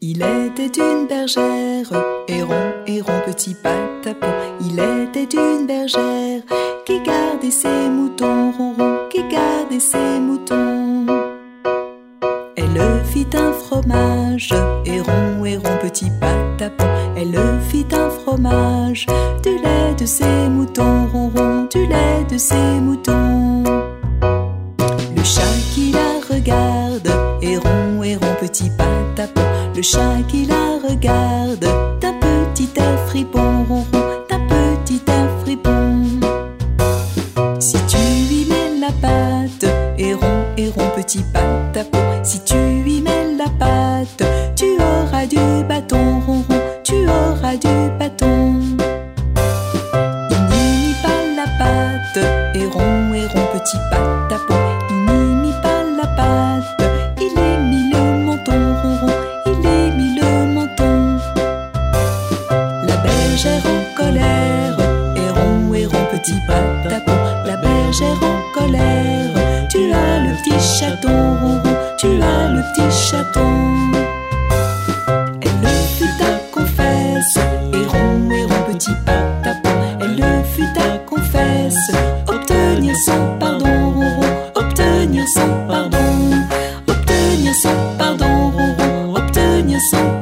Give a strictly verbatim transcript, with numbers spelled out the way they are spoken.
Il était une bergère, héron, héron, petit patapon. Il était une bergère qui gardait ses moutons, ronron, qui gardait ses moutons. Elle fit un fromage, héron, héron, petit patapon. Elle fit un fromage, du lait de ses moutons, ronron, du lait de ses moutons. Le chat qui la regarde, héron, héron, petit patapon. Le chat qui la regarde, d'un petit air fripon, ronron, d'un petit air fripon. Si tu y mets la pâte, héron, héron, petit patapon. Si tu y mets la pâte, tu auras du bâton, ronron, tu auras du bâton. Il n'y mit pas la pâte, héron, héron, petit patapon. Il n'y mit pas la pâte, il est mis le menton, ronron, il est mis le menton. La bergère en colère, héron, héron, petit patapon. La bergère en colère, tu as le petit chaton, ronron, tu as le petit chaton. Elle le fut à confesse, héron, héron, petit patapon. Elle le fut à confesse, obtenir son pardon, ronron, obtenir son pardon, obtenir son pardon, ronron, obtenir son